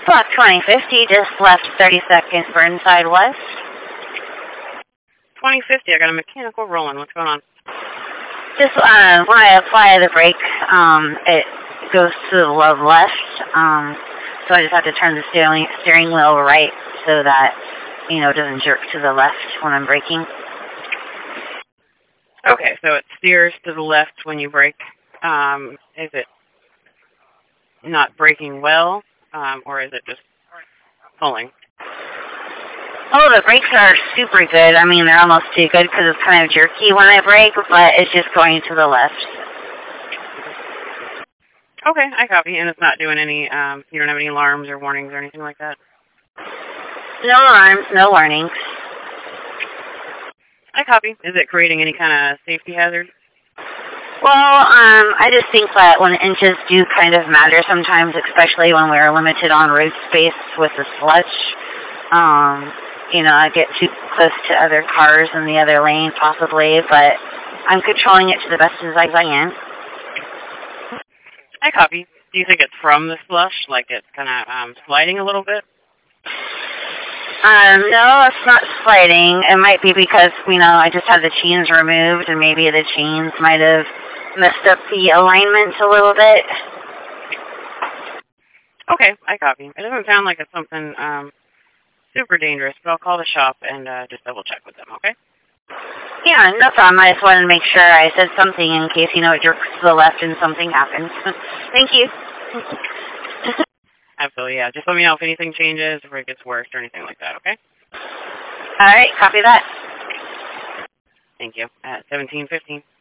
Block 2050, just left 30 seconds Burnside West. 2050, I got a mechanical rolling. What's going on? Just when I apply the brake, it goes to the left, so I just have to turn the steering wheel right so that, you know, it doesn't jerk to the left when I'm braking. Okay, so it steers to the left when you brake. Is it not braking well, or is it just pulling? Oh, the brakes are super good. I mean, they're almost too good because it's kind of jerky when I brake, but it's just going to the left. Okay, I copy. And it's not doing any, you don't have any alarms or warnings or anything like that? No alarms, no warnings. I copy. Is it creating any kind of safety hazard? Well, I just think that when inches do kind of matter sometimes, especially when we're limited on road space with the sludge. You know, I get too close to other cars in the other lane, possibly, but I'm controlling it to the best as I can. I copy. Do you think it's from the slush, like it's kind of sliding a little bit? No, it's not sliding. It might be because, you know, I just had the chains removed, and maybe the chains might have messed up the alignment a little bit. Okay, I copy. It doesn't sound like it's something super dangerous, but I'll call the shop and just double check with them, okay? Yeah, no problem. I just wanted to make sure I said something in case, you know, it jerks to the left and something happens. Thank you. Absolutely, yeah. Just let me know if anything changes, if it gets worse or anything like that, okay? All right, copy that. Thank you. At 17:15.